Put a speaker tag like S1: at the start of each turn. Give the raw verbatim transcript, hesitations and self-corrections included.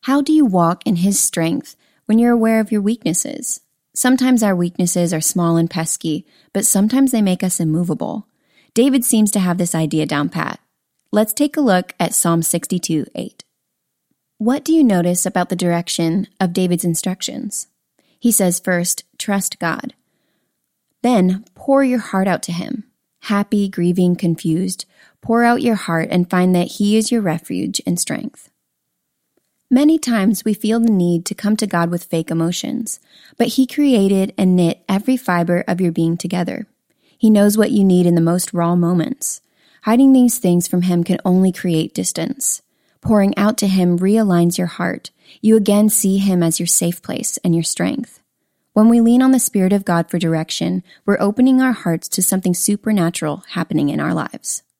S1: How do you walk in His strength when you're aware of your weaknesses? Sometimes our weaknesses are small and pesky, but sometimes they make us immovable. David seems to have this idea down pat. Let's take a look at Psalm sixty-two eight. What do you notice about the direction of David's instructions? He says first, trust God. Then pour your heart out to Him. Happy, grieving, confused, pour out your heart and find that He is your refuge and strength. Many times we feel the need to come to God with fake emotions, but He created and knit every fiber of your being together. He knows what you need in the most raw moments. Hiding these things from Him can only create distance. Pouring out to Him realigns your heart. You again see Him as your safe place and your strength. When we lean on the Spirit of God for direction, we're opening our hearts to something supernatural happening in our lives.